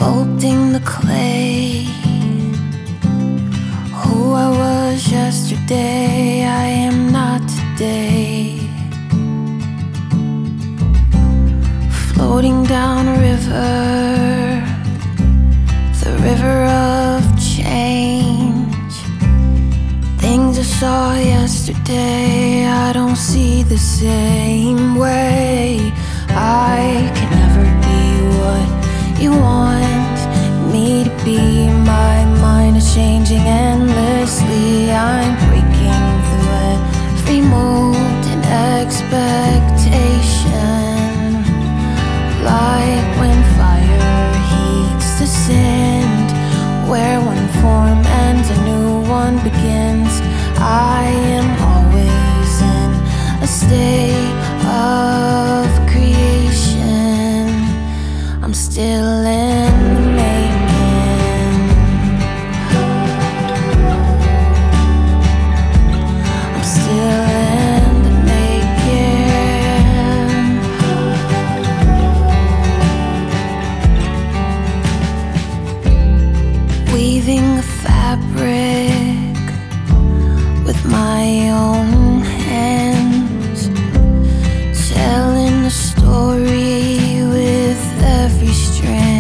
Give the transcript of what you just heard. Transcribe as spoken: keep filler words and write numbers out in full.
sculpting the clay. Who I was yesterday, I am not today. Floating down a river, the river of change. Things I saw yesterday, I don't see the same way. I can never be what you want me to be. My mind is changing endlessly. I'm breaking through every mold and expectation. Like when fire heats the sand, where one form ends, a new one begins. I am always in a state of creation. I'm still in the making. I'm still in the making. Weaving a fabric with my own hands, telling a story with every strand.